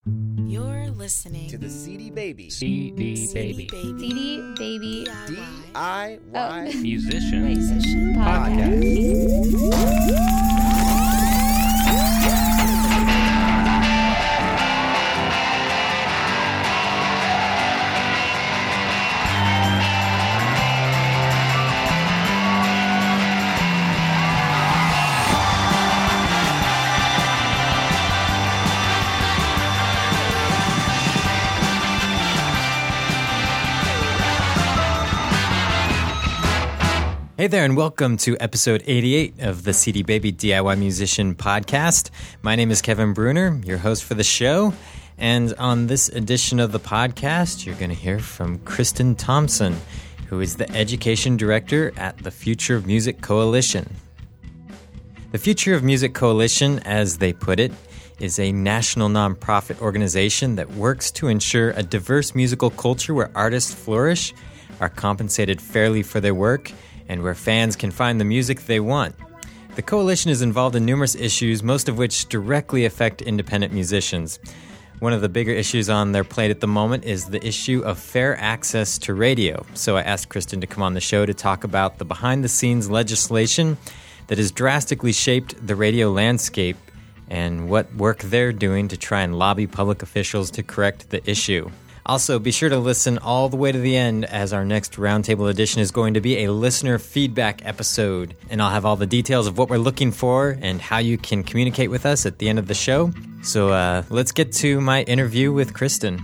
You're listening to the CD Baby CD Baby DIY Musician Podcast. Hey there, and welcome to episode 88 of the CD Baby DIY Musician Podcast. My name is Kevin Bruner, your host for the show. And on this edition of the podcast, you're going to hear from Kristen Thompson, who is the Education Director at the Future of Music Coalition. The Future of Music Coalition, as they put it, is a national nonprofit organization that works to ensure a diverse musical culture where artists flourish, are compensated fairly for their work, and where fans can find the music they want. The coalition is involved in numerous issues, most of which directly affect independent musicians. One of the bigger issues on their plate at the moment is the issue of fair access to radio. So I asked Kristen to come on the show to talk about the behind-the-scenes legislation that has drastically shaped the radio landscape and what work they're doing to try and lobby public officials to correct the issue. Also, be sure to listen all the way to the end, as our next Roundtable edition is going to be a listener feedback episode. And I'll have all the details of what we're looking for and how you can communicate with us at the end of the show. So let's get to my interview with Kristen.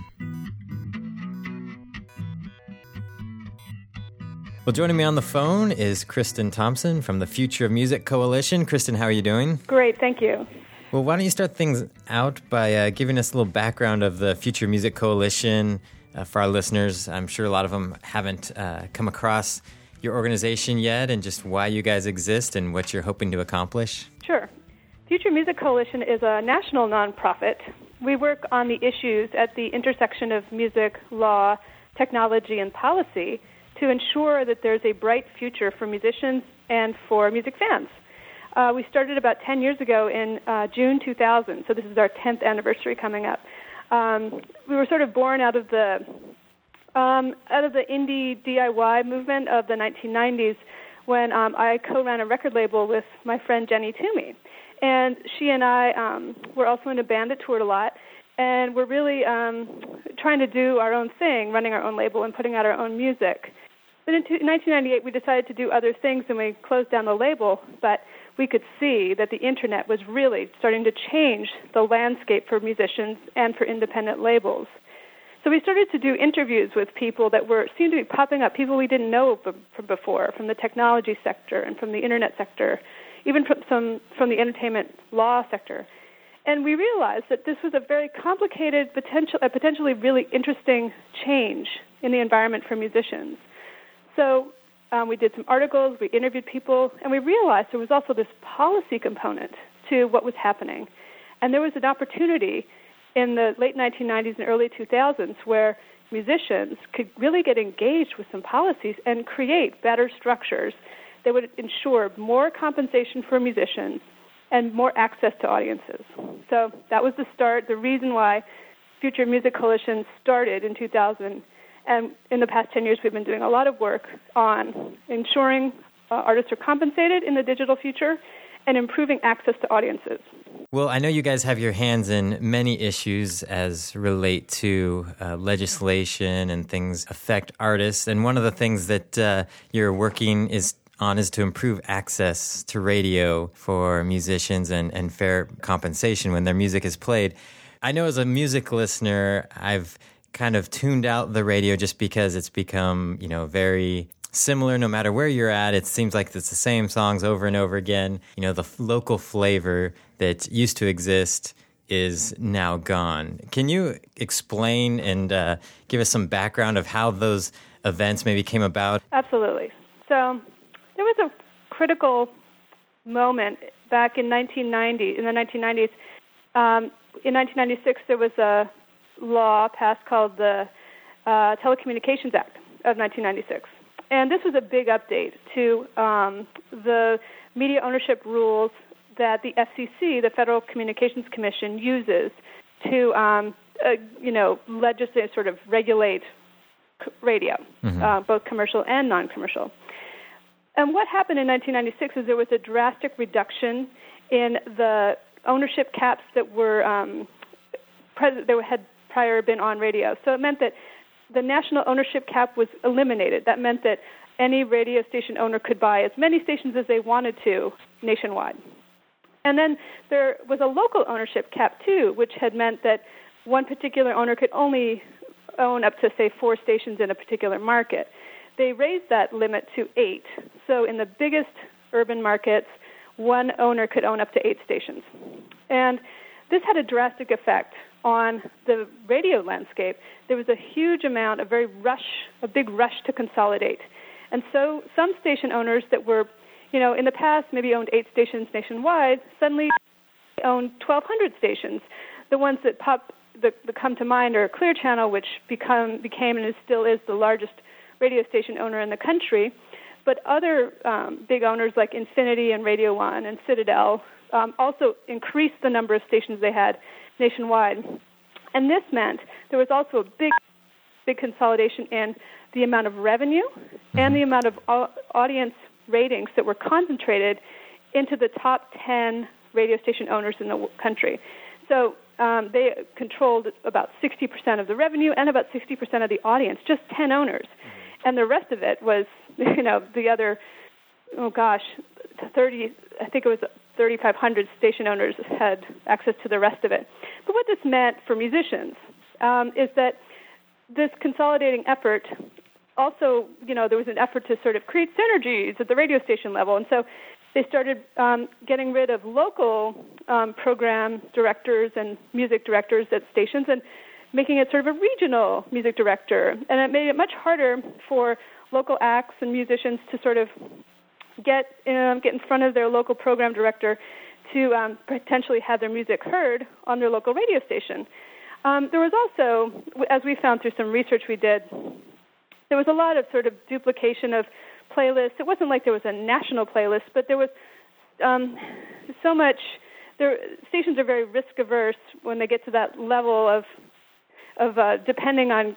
Well, joining me on the phone is Kristen Thompson from the Future of Music Coalition. Kristen, how are you doing? Great, thank you. Well, why don't you start things out by giving us a little background of the Future Music Coalition for our listeners. I'm sure a lot of them haven't come across your organization yet, and just why you guys exist and what you're hoping to accomplish. Sure. Future Music Coalition is a national nonprofit. We work on the issues at the intersection of music, law, technology, and policy to ensure that there's a bright future for musicians and for music fans. We started about 10 years ago in June 2000, so this is our 10th anniversary coming up. We were sort of born out of the indie DIY movement of the 1990s when I co-ran a record label with my friend Jenny Toomey. And she and I were also in a band that toured a lot, and we're really trying to do our own thing, running our own label and putting out our own music. But in 1998, we decided to do other things, and we closed down the label, but we could see that the internet was really starting to change the landscape for musicians and for independent labels. So we started to do interviews with people that seemed to be popping up, people we didn't know from before, from the technology sector and from the internet sector, even from the entertainment law sector. And we realized that this was a very complicated, potentially really interesting change in the environment for musicians. So we did some articles, we interviewed people, and we realized there was also this policy component to what was happening. And there was an opportunity in the late 1990s and early 2000s where musicians could really get engaged with some policies and create better structures that would ensure more compensation for musicians and more access to audiences. So that was the start, the reason why Future Music Coalition started in 2000. And in the past 10 years, we've been doing a lot of work on ensuring artists are compensated in the digital future and improving access to audiences. Well, I know you guys have your hands in many issues as relate to legislation and things affect artists. And one of the things that you're working on is to improve access to radio for musicians and fair compensation when their music is played. I know as a music listener, I've kind of tuned out the radio just because it's become, very similar no matter where you're at. It seems like it's the same songs over and over again. The local flavor that used to exist is now gone. Can you explain and give us some background of how those events maybe came about? Absolutely. So there was a critical moment back in the 1990s. In 1996, there was a law passed called the Telecommunications Act of 1996. And this was a big update to the media ownership rules that the FCC, the Federal Communications Commission, uses to legislate, sort of regulate radio, both commercial and non-commercial. And what happened in 1996 is there was a drastic reduction in the ownership caps that were that had prior been on radio. So it meant that the national ownership cap was eliminated. That meant that any radio station owner could buy as many stations as they wanted to nationwide. And then there was a local ownership cap, too, which had meant that one particular owner could only own up to, say, 4 stations in a particular market. They raised that limit to 8. So in the biggest urban markets, one owner could own up to 8 stations. And this had a drastic effect on the radio landscape. There was a huge amount, a big rush to consolidate. And so some station owners that were, in the past maybe owned 8 stations nationwide, suddenly owned 1,200 stations. The ones that come to mind are Clear Channel, which became and still is the largest radio station owner in the country. But other big owners like Infinity and Radio One and Citadel also increased the number of stations they had nationwide. And this meant there was also a big consolidation in the amount of revenue and the amount of audience ratings that were concentrated into the top 10 radio station owners in the country. So they controlled about 60% of the revenue and about 60% of the audience, just 10 owners. And the rest of it was, the other, 3,500 station owners had access to the rest of it. But what this meant for musicians is that this consolidating effort also, there was an effort to sort of create synergies at the radio station level. And so they started getting rid of local program directors and music directors at stations and making it sort of a regional music director. And it made it much harder for local acts and musicians to sort of get in front of their local program director to potentially have their music heard on their local radio station. There was also, as we found through some research we did, there was a lot of sort of duplication of playlists. It wasn't like there was a national playlist, but there was so much. Stations are very risk averse when they get to that level of depending on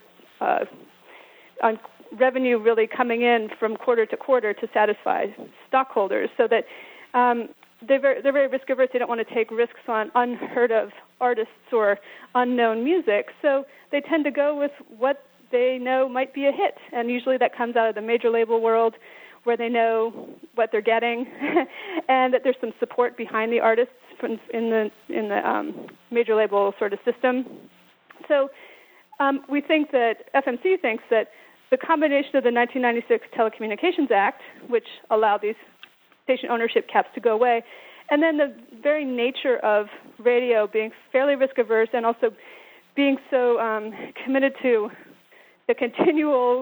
revenue really coming in from quarter to quarter to satisfy stockholders, so that they're very risk averse. They don't want to take risks on unheard of artists or unknown music, so they tend to go with what they know might be a hit, and usually that comes out of the major label world, where they know what they're getting, and that there's some support behind the artists in the major label sort of system. So we think that FMC thinks that the combination of the 1996 Telecommunications Act, which allowed these station ownership caps to go away, and then the very nature of radio being fairly risk averse and also being so committed to the continual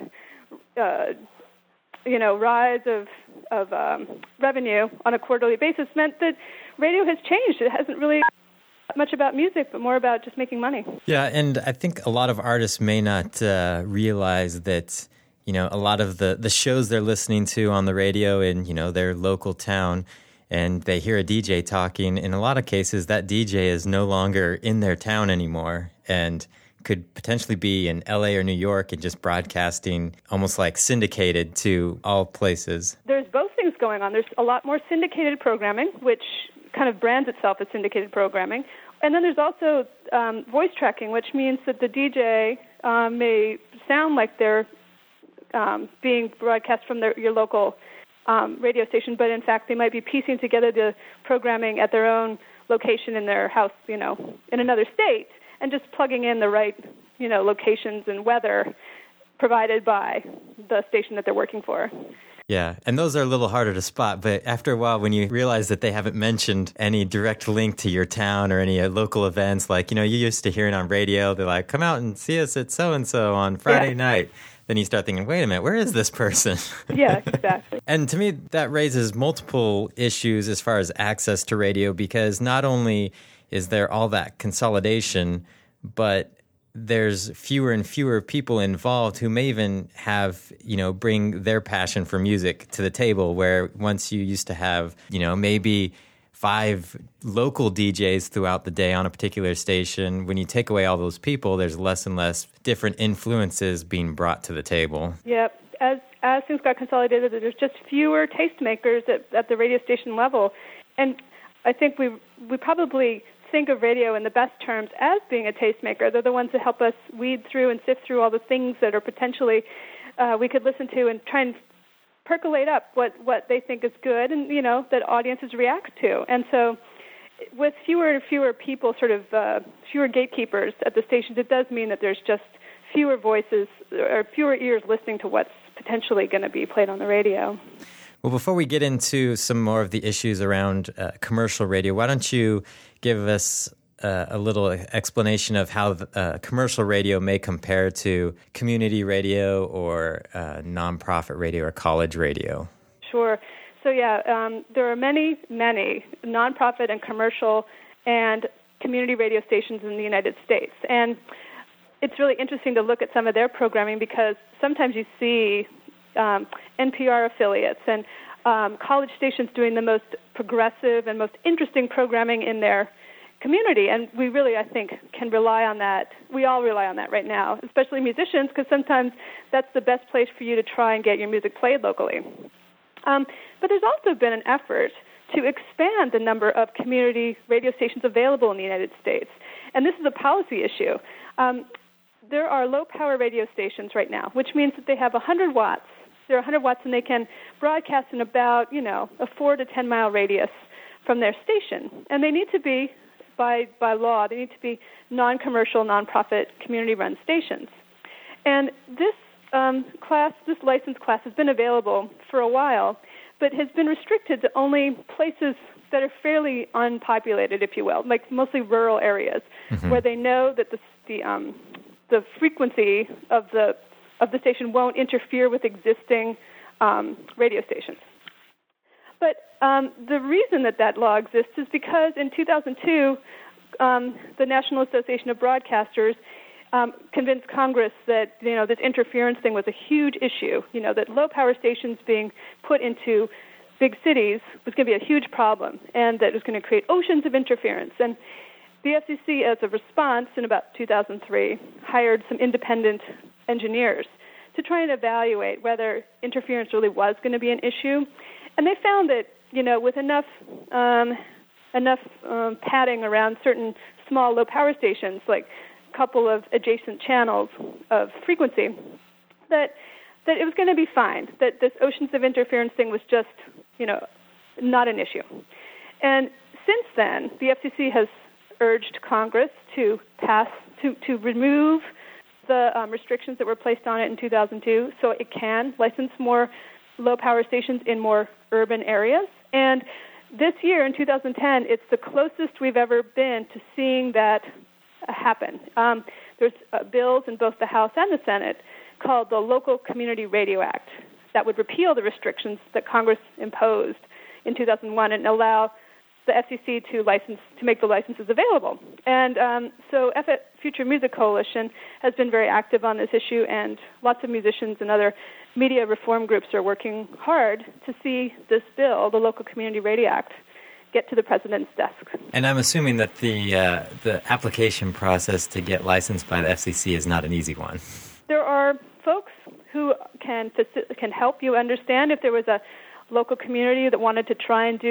rise of revenue on a quarterly basis meant that radio has changed. It hasn't really much about music, but more about just making money. Yeah, and I think a lot of artists may not realize that, a lot of the shows they're listening to on the radio in, their local town, and they hear a DJ talking, in a lot of cases, that DJ is no longer in their town anymore and could potentially be in LA or New York and just broadcasting almost like syndicated to all places. There's both things going on. There's a lot more syndicated programming, which kind of brands itself as syndicated programming. And then there's also voice tracking, which means that the DJ may sound like they're being broadcast from your local radio station, but in fact they might be piecing together the programming at their own location in their house, in another state, and just plugging in the right, locations and weather provided by the station that they're working for. Yeah, and those are a little harder to spot, but after a while, when you realize that they haven't mentioned any direct link to your town or any local events, like, you used to hearing on radio, they're like, come out and see us at so-and-so on Friday night. Then you start thinking, wait a minute, where is this person? Yeah, exactly. And to me, that raises multiple issues as far as access to radio, because not only is there all that consolidation, but there's fewer and fewer people involved who may even have, bring their passion for music to the table, where once you used to have, maybe 5 local DJs throughout the day on a particular station. When you take away all those people, there's less and less different influences being brought to the table. Yep. As things got consolidated, there's just fewer tastemakers at the radio station level. And I think we probably think of radio in the best terms as being a tastemaker. They're the ones that help us weed through and sift through all the things that are potentially we could listen to and try and percolate up what they think is good and, that audiences react to. And so with fewer and fewer people, sort of fewer gatekeepers at the stations, it does mean that there's just fewer voices or fewer ears listening to what's potentially going to be played on the radio. Well, before we get into some more of the issues around commercial radio, why don't you give us a little explanation of how commercial radio may compare to community radio or nonprofit radio or college radio? Sure. So, there are many, many nonprofit and commercial and community radio stations in the United States. And it's really interesting to look at some of their programming because sometimes you see NPR affiliates and college stations doing the most progressive and most interesting programming in their community. And we really, I think, can rely on that. We all rely on that right now, especially musicians, because sometimes that's the best place for you to try and get your music played locally. But there's also been an effort to expand the number of community radio stations available in the United States. And this is a policy issue. There are low-power radio stations right now, which means that they have 100 watts. They're 100 watts, and they can broadcast in about, a 4 to 10-mile radius from their station. And they need to be, by law, they need to be non-commercial, non-profit, community-run stations. And this license class has been available for a while, but has been restricted to only places that are fairly unpopulated, if you will, like mostly rural areas, where they know that the frequency of the station won't interfere with existing radio stations. But the reason that law exists is because in 2002, the National Association of Broadcasters convinced Congress that this interference thing was a huge issue. That low power stations being put into big cities was going to be a huge problem, and that it was going to create oceans of interference. And the FCC, as a response, in about 2003, hired some independent engineers to try and evaluate whether interference really was going to be an issue. And they found that, with enough padding around certain small low-power stations, like a couple of adjacent channels of frequency, that it was going to be fine, that this oceans of interference thing was just, not an issue. And since then, the FCC has urged Congress to remove the restrictions that were placed on it in 2002 so it can license more low-power stations in more urban areas. And this year, in 2010, it's the closest we've ever been to seeing that happen. There's bills in both the House and the Senate called the Local Community Radio Act that would repeal the restrictions that Congress imposed in 2001 and allow the FCC to make the licenses available. And so Future Music Coalition has been very active on this issue, and lots of musicians and other media reform groups are working hard to see this bill, the Local Community Radio Act, get to the president's desk. And I'm assuming that the application process to get licensed by the FCC is not an easy one. There are folks who can help you understand if there was a local community that wanted to try and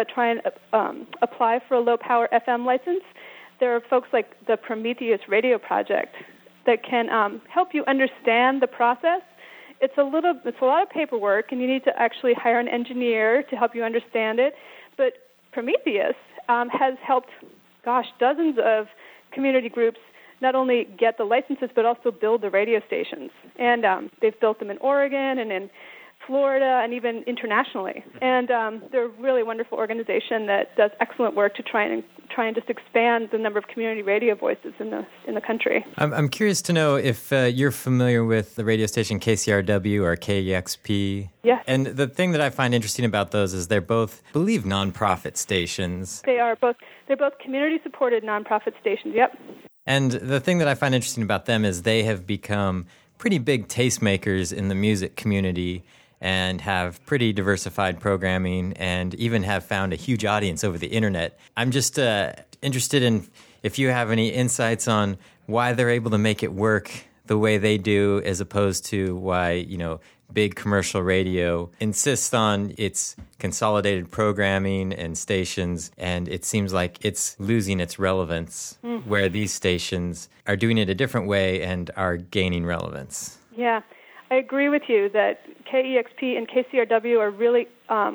apply for a low-power FM license. There are folks like the Prometheus Radio Project that can help you understand the process. It's a lot of paperwork, and you need to actually hire an engineer to help you understand it. But Prometheus has helped, dozens of community groups not only get the licenses but also build the radio stations. And they've built them in Oregon and in Florida and even internationally. And they're a really wonderful organization that does excellent work to try and just expand the number of community radio voices in the country. I'm curious to know if you're familiar with the radio station KCRW or KEXP. Yes. And the thing that I find interesting about those is they're both, I believe, nonprofit stations. They're both community-supported nonprofit stations, yep. And the thing that I find interesting about them is they have become pretty big tastemakers in the music community. and have pretty diversified programming and even have found a huge audience over the internet. I'm just interested in if you have any insights on why they're able to make it work the way they do as opposed to why, big commercial radio insists on its consolidated programming and stations, and it seems like it's losing its relevance, where these stations are doing it a different way and are gaining relevance. Yeah, I agree with you that KEXP and KCRW are really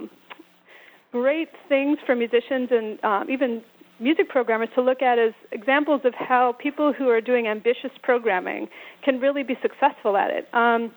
great things for musicians and even music programmers to look at as examples of how people who are doing ambitious programming can really be successful at it.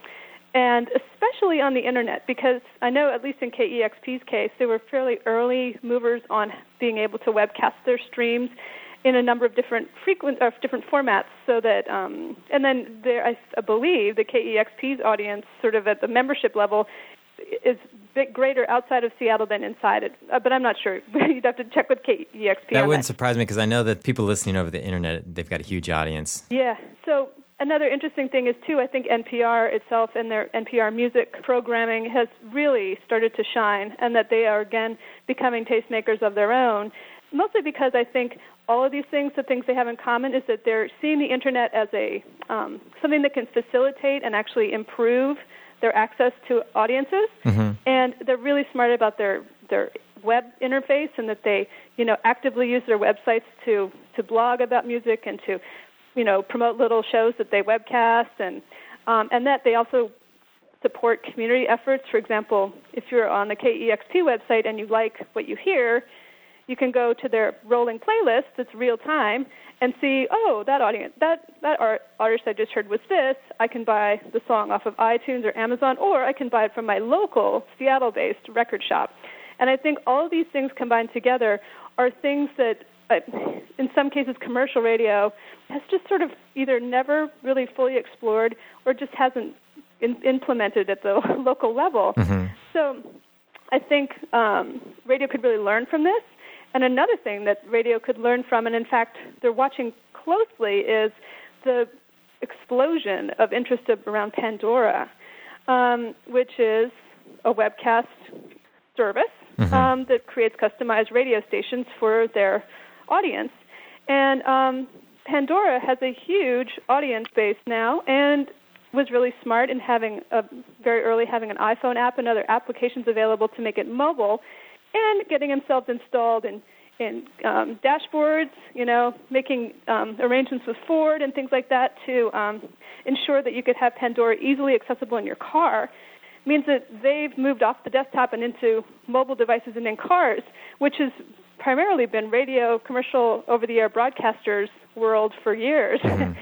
And especially on the internet, because I know at least in KEXP's case, they were fairly early movers on being able to webcast their streams in a number of different different formats. So that, and then I believe the KEXP's audience, sort of at the membership level, is a bit greater outside of Seattle than inside it. But I'm not sure. You'd have to check with KEXP. That wouldn't surprise me because I know that people listening over the internet, they've got a huge audience. Yeah. So another interesting thing is, too, I think NPR itself and their NPR music programming has really started to shine, and that they are, again, becoming tastemakers of their own, mostly because I think all of these things, the things they have in common is that they're seeing the internet as a something that can facilitate and actually improve their access to audiences, and they're really smart about their web interface, and that they, actively use their websites to blog about music and to promote little shows that they webcast, and that they also support community efforts. For example, if you're on the KEXP website and you like what you hear, you can go to their rolling playlist that's real time and see, that artist I just heard was this. I can buy the song off of iTunes or Amazon, or I can buy it from my local Seattle-based record shop. And I think all of these things combined together are things that, in some cases, commercial radio has just sort of either never really fully explored or just hasn't implemented at the local level. So I think radio could really learn from this. And another thing that radio could learn from, and in fact they're watching closely, is the explosion of interest around Pandora, which is a webcast service that creates customized radio stations for their audience. And Pandora has a huge audience base now, and was really smart in very early having an iPhone app and other applications available to make it mobile, and getting themselves installed in dashboards, making arrangements with Ford and things like that to ensure that you could have Pandora easily accessible in your car. Means that they've moved off the desktop and into mobile devices and in cars, which has primarily been radio, commercial, over-the-air broadcasters' world for years.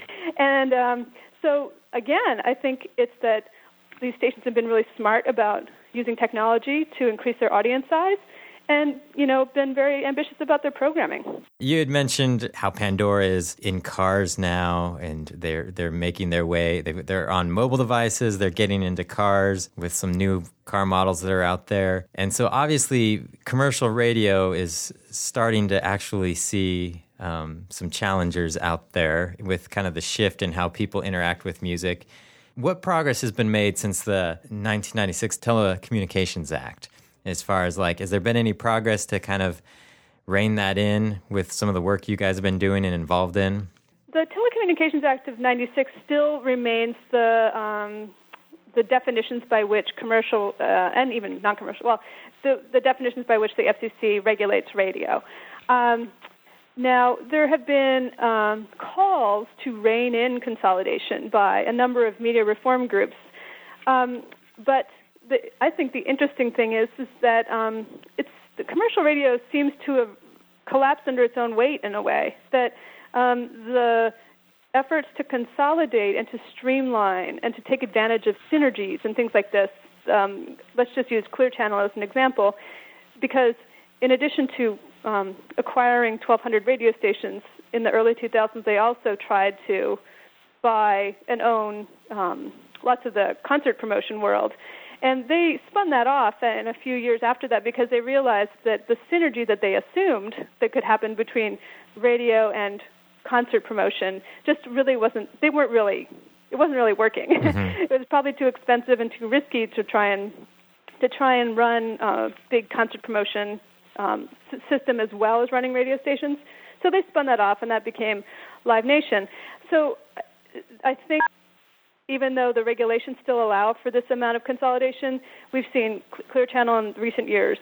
And so, again, I think it's that these stations have been really smart about using technology to increase their audience size, and, been very ambitious about their programming. You had mentioned how Pandora is in cars now, and they're making their way. They're on mobile devices. They're getting into cars with some new car models that are out there. And so obviously commercial radio is starting to actually see some challengers out there with kind of the shift in how people interact with music. What progress has been made since the 1996 Telecommunications Act? As far as, has there been any progress to kind of rein that in with some of the work you guys have been doing and involved in? The Telecommunications Act of '96 still remains the definitions by which commercial and even non-commercial, the definitions by which the FCC regulates radio. Now, there have been calls to rein in consolidation by a number of media reform groups, but I think the interesting thing is that the commercial radio seems to have collapsed under its own weight in a way, that the efforts to consolidate and to streamline and to take advantage of synergies and things like this, let's just use Clear Channel as an example, because in addition to acquiring 1,200 radio stations in the early 2000s, they also tried to buy and own lots of the concert promotion world. And they spun that off in a few years after that because they realized that the synergy that they assumed that could happen between radio and concert promotion just really wasn't working. It was probably too expensive and too risky to try and to try and run a big concert promotion system as well as running radio stations. So they spun that off, and that became Live Nation. So I think even though the regulations still allow for this amount of consolidation, we've seen Clear Channel in recent years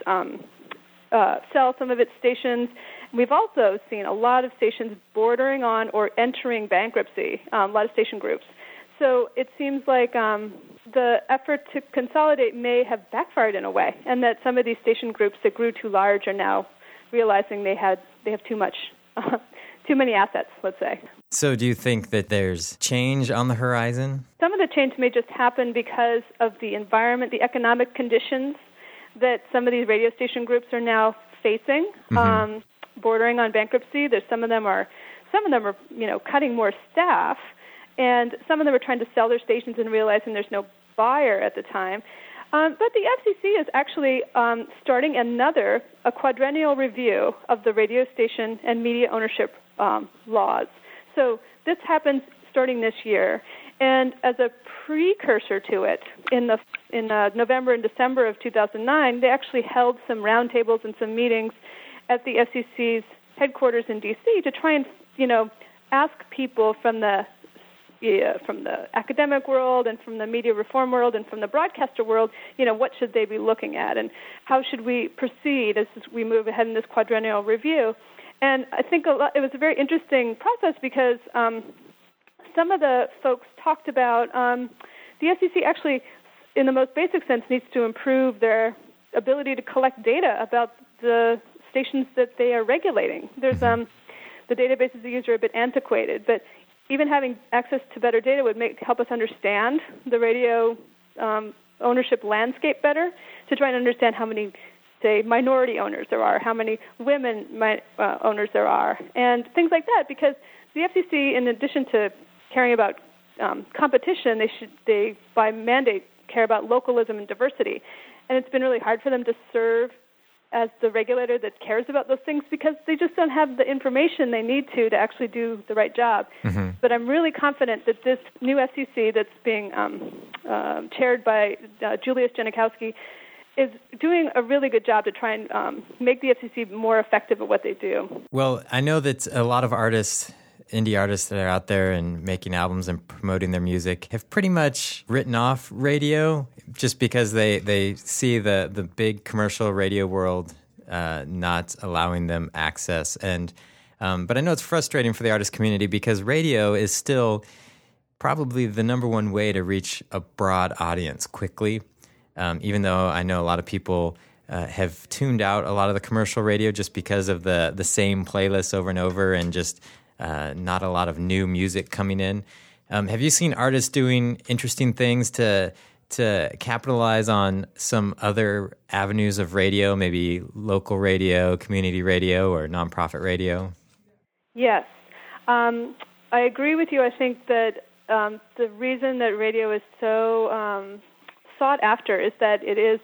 sell some of its stations. We've also seen a lot of stations bordering on or entering bankruptcy, a lot of station groups. So it seems like the effort to consolidate may have backfired in a way, and that some of these station groups that grew too large are now realizing they have too many assets, let's say. So do you think that there's change on the horizon? Some of the change may just happen because of the environment, the economic conditions that some of these radio station groups are now facing, bordering on bankruptcy. Some of them are cutting more staff, and some of them are trying to sell their stations and realizing there's no buyer at the time. But the FCC is actually starting a quadrennial review of the radio station and media ownership laws. So this happens starting this year. And as a precursor to it, in November and December of 2009, they actually held some roundtables and some meetings at the FCC's headquarters in D.C. to try and, ask people from the academic world and from the media reform world and from the broadcaster world, what should they be looking at and how should we proceed as we move ahead in this quadrennial review. And I think it was a very interesting process because some of the folks talked about the FCC actually, in the most basic sense, needs to improve their ability to collect data about the stations that they are regulating. There's the databases they use are a bit antiquated, but even having access to better data would help us understand the radio ownership landscape better, to try and understand how many, say, minority owners there are, how many women owners there are, and things like that. Because the FCC, in addition to caring about competition, they by mandate care about localism and diversity. And it's been really hard for them to serve as the regulator that cares about those things because they just don't have the information they need to actually do the right job. But I'm really confident that this new FCC that's being chaired by Julius Genachowski is doing a really good job to try and make the FCC more effective at what they do. Well, I know that a lot of indie artists that are out there and making albums and promoting their music have pretty much written off radio just because they see the big commercial radio world not allowing them access. And but I know it's frustrating for the artist community because radio is still probably the number one way to reach a broad audience quickly, even though I know a lot of people have tuned out a lot of the commercial radio just because of the same playlists over and over and just not a lot of new music coming in. Have you seen artists doing interesting things to capitalize on some other avenues of radio, maybe local radio, community radio, or nonprofit radio? Yes. I agree with you. I think that the reason that radio is so sought after is that it is,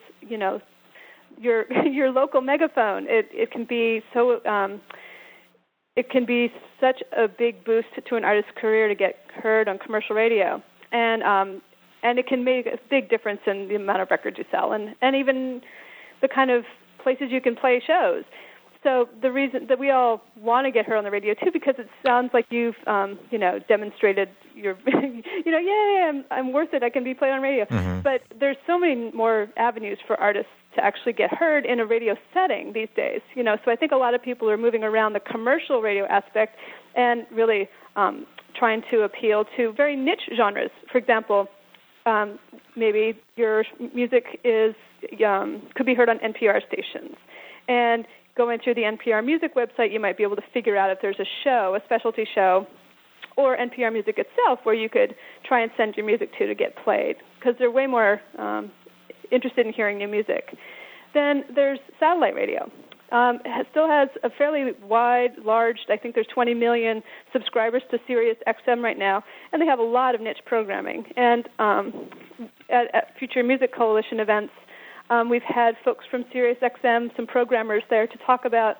your local megaphone. It can be so... it can be such a big boost to an artist's career to get heard on commercial radio, and it can make a big difference in the amount of records you sell, and even the kind of places you can play shows. So the reason that we all want to get heard on the radio too, because it sounds like you've demonstrated your I'm worth it. I can be played on radio. But there's so many more avenues for artists to actually get heard in a radio setting these days. So I think a lot of people are moving around the commercial radio aspect and really trying to appeal to very niche genres. For example, maybe your music could be heard on NPR stations, and going through the NPR Music website, you might be able to figure out if there's a specialty show, or NPR Music itself, where you could try and send your music to get played, because they're way more interested in hearing new music. Then there's satellite radio. It still has a fairly large, I think there's 20 million subscribers to Sirius XM right now, and they have a lot of niche programming. And at Future Music Coalition events, we've had folks from Sirius XM, some programmers there, to talk about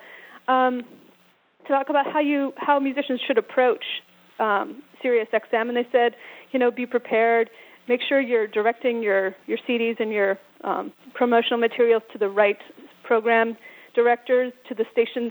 how musicians should approach Sirius XM, and they said, be prepared make sure you're directing your CDs and your promotional materials to the right program directors, to the stations,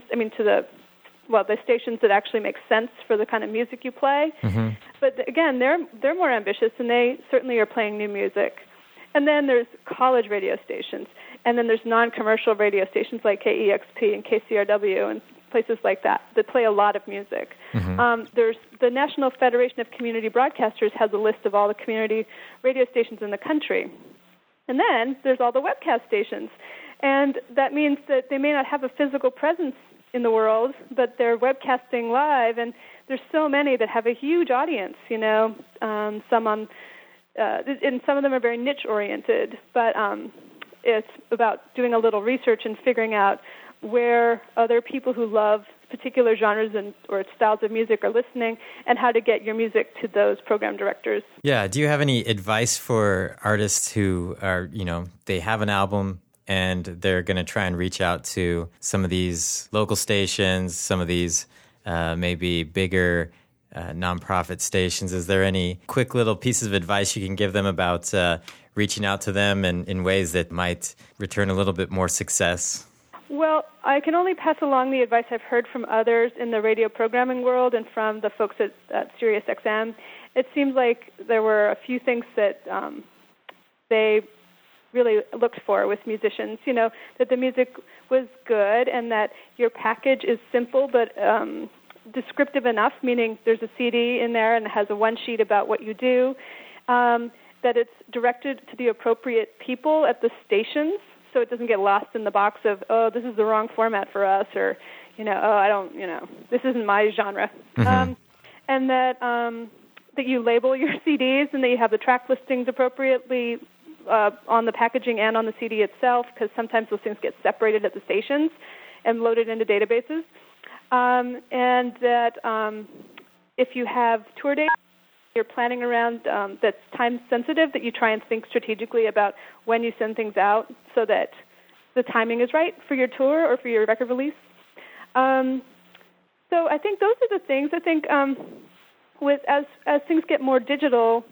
the stations that actually make sense for the kind of music you play. Mm-hmm. But again, they're more ambitious, and they certainly are playing new music. And then there's college radio stations, and then there's non-commercial radio stations like KEXP and KCRW and places like that play a lot of music. Mm-hmm. There's the National Federation of Community Broadcasters has a list of all the community radio stations in the country. And then there's all the webcast stations. And that means that they may not have a physical presence in the world, but they're webcasting live, and there's so many that have a huge audience, and some of them are very niche-oriented, but it's about doing a little research and figuring out where other people who love particular genres or styles of music are listening, and how to get your music to those program directors. Yeah, do you have any advice for artists who are, they have an album, and they're going to try and reach out to some of these local stations, some of these maybe bigger nonprofit stations? Is there any quick little pieces of advice you can give them about reaching out to them in ways that might return a little bit more success? Well, I can only pass along the advice I've heard from others in the radio programming world and from the folks at SiriusXM. It seems like there were a few things that they really looked for with musicians, that the music was good and that your package is simple but descriptive enough, meaning there's a CD in there and it has a one sheet about what you do, that it's directed to the appropriate people at the stations so it doesn't get lost in the box of, this is the wrong format for us, or, this isn't my genre. Mm-hmm. And that you label your CDs and that you have the track listings appropriately on the packaging and on the CD itself, because sometimes those things get separated at the stations and loaded into databases. And that if you have tour dates you're planning around that's time sensitive, that you try and think strategically about when you send things out so that the timing is right for your tour or for your record release. So I think those are the things. I think as things get more digital,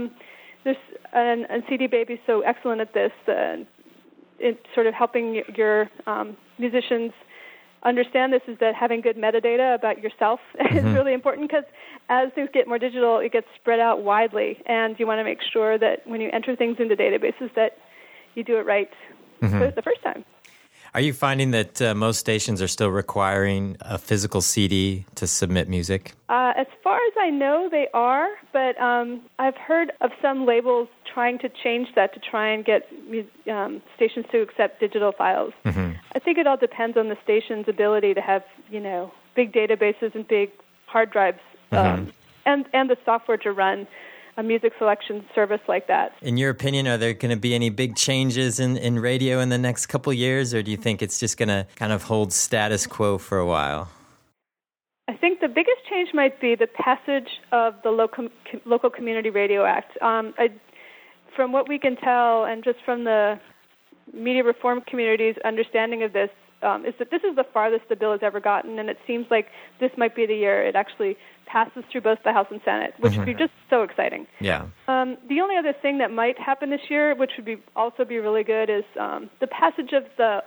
and CD Baby's so excellent at this, in sort of helping your musicians understand this, is that having good metadata about yourself is really important, because as things get more digital, it gets spread out widely, and you want to make sure that when you enter things into databases that you do it right the first time. Are you finding that most stations are still requiring a physical CD to submit music? As far as I know, they are, but I've heard of some labels trying to change that to try and get stations to accept digital files. Mm-hmm. I think it all depends on the station's ability to have, big databases and big hard drives, and the software to run a music selection service like that. In your opinion, are there going to be any big changes in radio in the next couple years, or do you think it's just going to kind of hold status quo for a while? I think the biggest change might be the passage of the Local Community Radio Act. From what we can tell, and just from the media reform community's understanding of this, is that this is the farthest the bill has ever gotten, and it seems like this might be the year it actually passes through both the House and Senate, which would be just so exciting. Yeah. The only other thing that might happen this year, which would also be really good, is the passage of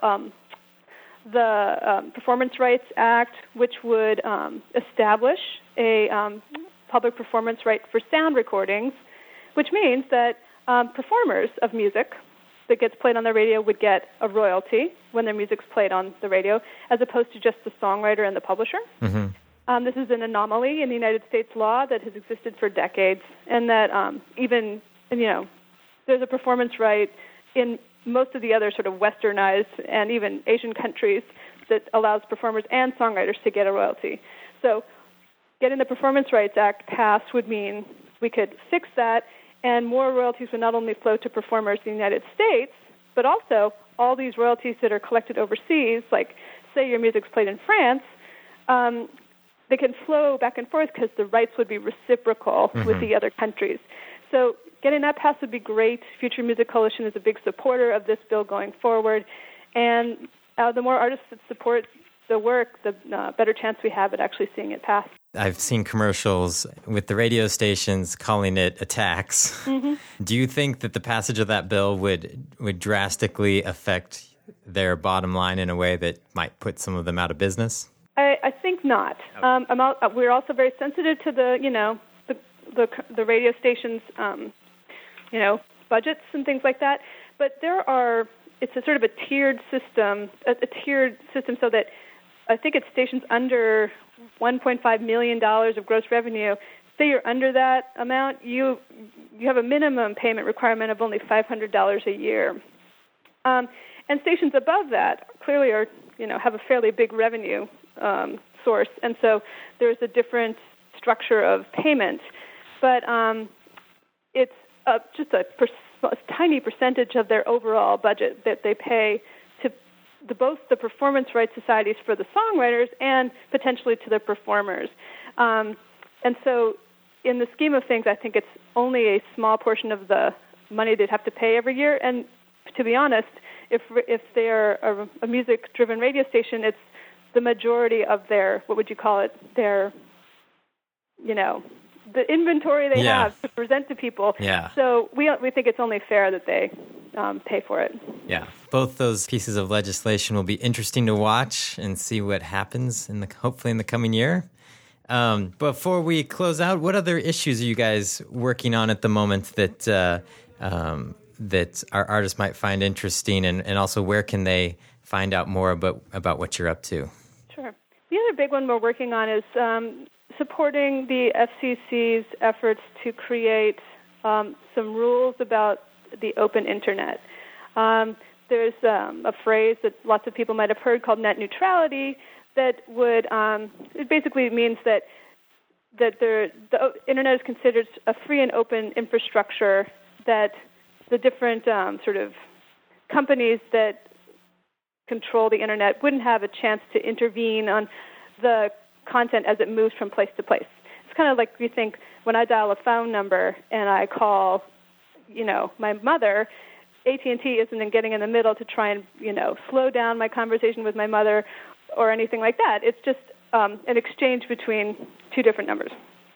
the Performance Rights Act, which would establish a public performance right for sound recordings, which means that performers of music that gets played on the radio would get a royalty when their music's played on the radio, as opposed to just the songwriter and the publisher. Mm-hmm. This is an anomaly in the United States law that has existed for decades, and that there's a performance right in most of the other sort of westernized and even Asian countries that allows performers and songwriters to get a royalty. So getting the Performance Rights Act passed would mean we could fix that, and more royalties would not only flow to performers in the United States, but also all these royalties that are collected overseas, like say your music's played in France, they can flow back and forth because the rights would be reciprocal with the other countries. So getting that passed would be great. Future Music Coalition is a big supporter of this bill going forward, and the more artists that support the work, the better chance we have at actually seeing it pass. I've seen commercials with the radio stations calling it a tax. Mm-hmm. Do you think that the passage of that bill would drastically affect their bottom line in a way that might put some of them out of business? I think not. Okay. We're also very sensitive to the radio stations, budgets and things like that. But it's a sort of a tiered system so that I think it's stations under $1.5 million of gross revenue. Say you're under that amount, you have a minimum payment requirement of only $500 a year. And stations above that clearly have a fairly big revenue source, and so there's a different structure of payment. But it's just a tiny percentage of their overall budget that they pay to both the performance rights societies for the songwriters and potentially to the performers. And so in the scheme of things, I think it's only a small portion of the money they'd have to pay every year. And to be honest, if they're a music-driven radio station, it's the majority of their, what would you call it, their, the inventory they have to present to people. Yeah. So we think it's only fair that they pay for it. Yeah. Both those pieces of legislation will be interesting to watch and see what happens hopefully in the coming year. Before we close out, what other issues are you guys working on at the moment that our artists might find interesting, and also where can they find out more about what you're up to? Sure. The other big one we're working on is supporting the FCC's efforts to create some rules about the open internet. There's a phrase that lots of people might have heard called net neutrality that would it basically means that the internet is considered a free and open infrastructure, that the different sort of companies that control the internet wouldn't have a chance to intervene on the content as it moves from place to place. It's kind of like you think when I dial a phone number and I call, my mother, AT&T isn't getting in the middle to try and, slow down my conversation with my mother or anything like that. It's just an exchange between two different numbers.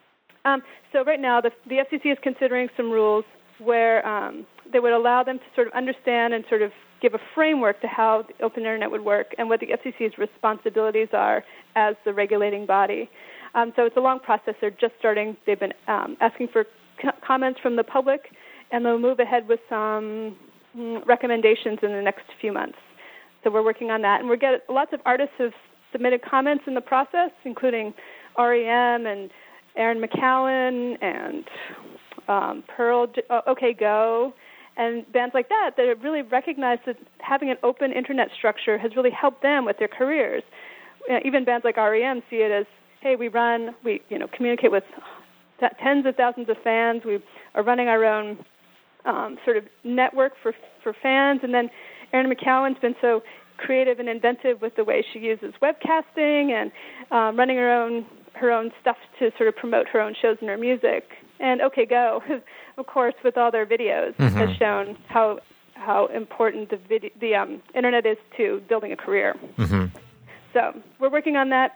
So right now the FCC is considering some rules where they would allow them to sort of understand and sort of give a framework to how the open internet would work and what the FCC's responsibilities are as the regulating body. So it's a long process. They're just starting. They've been asking for comments from the public, and they'll move ahead with some recommendations in the next few months. So we're working on that, and lots of artists have submitted comments in the process, including REM and Aaron McCallum and Pearl, OK Go, and bands like that have really recognized that having an open internet structure has really helped them with their careers. Even bands like REM see it as, hey, we communicate with tens of thousands of fans. We are running our own sort of network for fans. And then Erin McCallum's been so creative and inventive with the way she uses webcasting and running her own stuff to sort of promote her own shows and her music. And OK Go, of course, with all their videos, has shown how important the internet is to building a career. Mm-hmm. So we're working on that.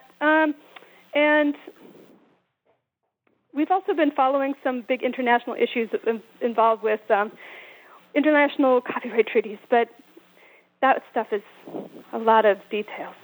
And we've also been following some big international issues involved with international copyright treaties, but that stuff is a lot of details.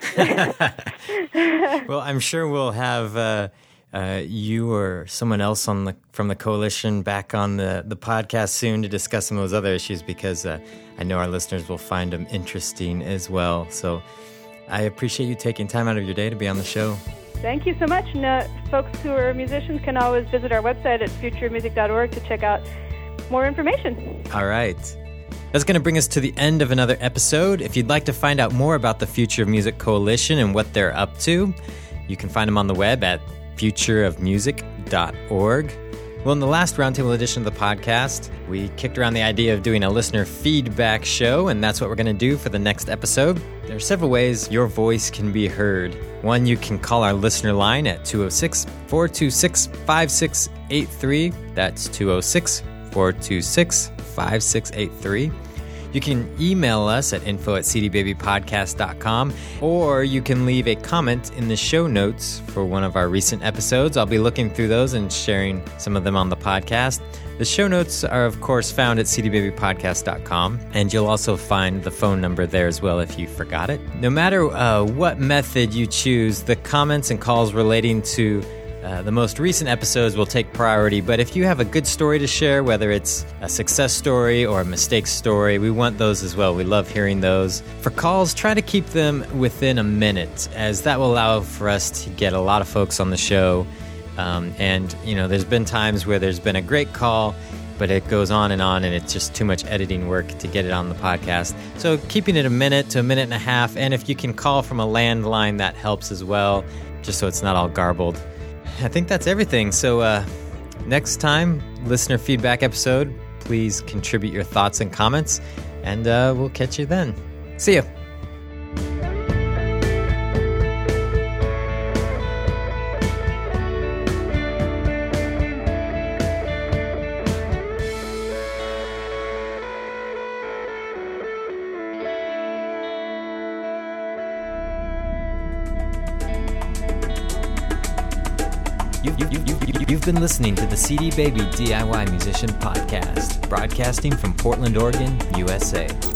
Well, I'm sure we'll have you or someone else from the coalition back on the podcast soon to discuss some of those other issues, because I know our listeners will find them interesting as well. So I appreciate you taking time out of your day to be on the show. Thank you so much. And folks who are musicians can always visit our website at futureofmusic.org to check out more information. All right. That's going to bring us to the end of another episode. If you'd like to find out more about the Future of Music Coalition and what they're up to, you can find them on the web at futureofmusic.org. Well, in the last Roundtable edition of the podcast, we kicked around the idea of doing a listener feedback show, and that's what we're going to do for the next episode. There are several ways your voice can be heard. One, you can call our listener line at 206-426-5683. That's 206-426-5683. You can email us at info@cdbabypodcast.com, or you can leave a comment in the show notes for one of our recent episodes. I'll be looking through those and sharing some of them on the podcast. The show notes are, of course, found at cdbabypodcast.com, and you'll also find the phone number there as well if you forgot it. No matter what method you choose, the comments and calls relating to the most recent episodes will take priority, but if you have a good story to share, whether it's a success story or a mistake story, we want those as well. We love hearing those. For calls, try to keep them within a minute, as that will allow for us to get a lot of folks on the show. And, there's been times where there's been a great call, but it goes on, and it's just too much editing work to get it on the podcast. So keeping it a minute to a minute and a half, and if you can call from a landline, that helps as well, just so it's not all garbled. I think that's everything. So next time, listener feedback episode, please contribute your thoughts and comments, and we'll catch you then. See ya. You've been listening to the CD Baby DIY Musician Podcast, broadcasting from Portland, Oregon, USA.